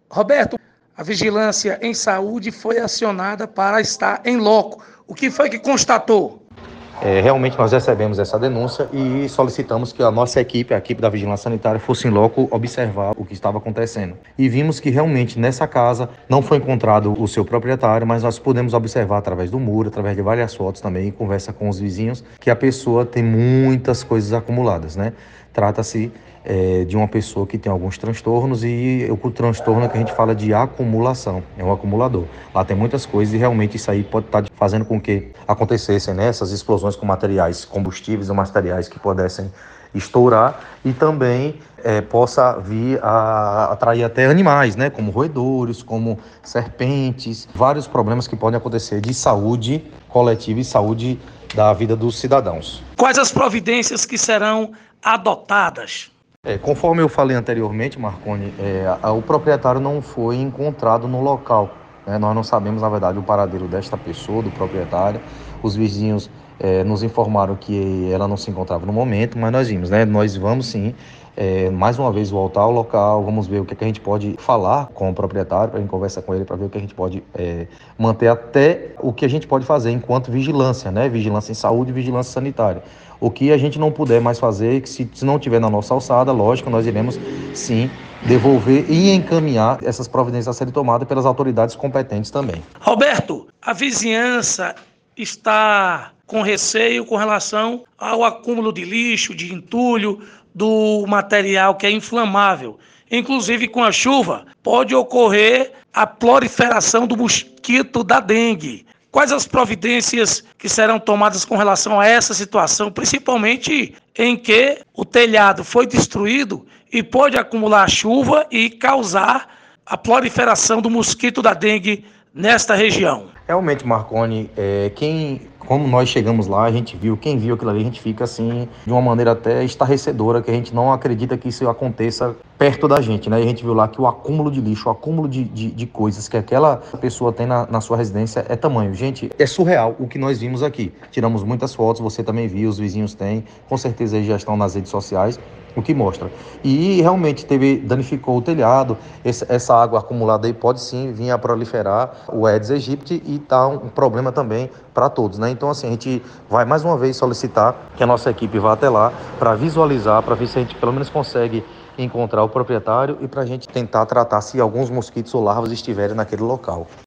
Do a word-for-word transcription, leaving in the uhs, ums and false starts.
Roberto, a vigilância em saúde foi acionada para estar em loco. O que foi que constatou? É, realmente nós recebemos essa denúncia e solicitamos que a nossa equipe, a equipe da Vigilância Sanitária, fosse em loco observar o que estava acontecendo. E vimos que realmente nessa casa não foi encontrado o seu proprietário, mas nós pudemos observar através do muro, através de várias fotos também, e conversa com os vizinhos, que a pessoa tem muitas coisas acumuladas, né? Trata-se é, de uma pessoa que tem alguns transtornos e o transtorno é que a gente fala de acumulação, é um acumulador. Lá tem muitas coisas e realmente isso aí pode estar fazendo com que acontecessem, né, essas explosões com materiais combustíveis ou materiais que pudessem estourar e também é, possa vir a atrair até animais, né, como roedores, como serpentes, vários problemas que podem acontecer de saúde coletiva e saúde da vida dos cidadãos. Quais as providências que serão adotadas? É, conforme eu falei anteriormente, Marconi, é, a, o proprietário não foi encontrado no local, né? Nós não sabemos, na verdade, o paradeiro desta pessoa, do proprietário. Os vizinhos é, nos informaram que ela não se encontrava no momento, mas nós vimos, né? Nós vamos sim, é, mais uma vez, voltar ao local, vamos ver o que, é que a gente pode falar com o proprietário, para a gente conversar com ele, para ver o que a gente pode é, manter até o que a gente pode fazer enquanto vigilância, né? Vigilância em saúde e vigilância sanitária. O que a gente não puder mais fazer, que se não tiver na nossa alçada, lógico, nós iremos sim devolver e encaminhar essas providências a serem tomadas pelas autoridades competentes também. Roberto, a vizinhança está com receio com relação ao acúmulo de lixo, de entulho, do material que é inflamável. Inclusive, com a chuva, pode ocorrer a proliferação do mosquito da dengue. Quais as providências que serão tomadas com relação a essa situação, principalmente em que o telhado foi destruído e pode acumular chuva e causar a proliferação do mosquito da dengue nesta região? Realmente, Marconi, é, quem, como nós chegamos lá, a gente viu, quem viu aquilo ali, a gente fica assim, de uma maneira até estarrecedora, que a gente não acredita que isso aconteça perto da gente, né? E a gente viu lá que o acúmulo de lixo, o acúmulo de, de, de coisas que aquela pessoa tem na, na sua residência é tamanho. Gente, é surreal o que nós vimos aqui. Tiramos muitas fotos, você também viu, os vizinhos têm, com certeza eles já estão nas redes sociais, o que mostra. E realmente teve, danificou o telhado, esse, essa água acumulada aí pode sim vir a proliferar o Aedes aegypti e tá um problema também para todos, né? Então assim, a gente vai mais uma vez solicitar que a nossa equipe vá até lá para visualizar, para ver se a gente pelo menos consegue encontrar o proprietário e para a gente tentar tratar se alguns mosquitos ou larvas estiverem naquele local.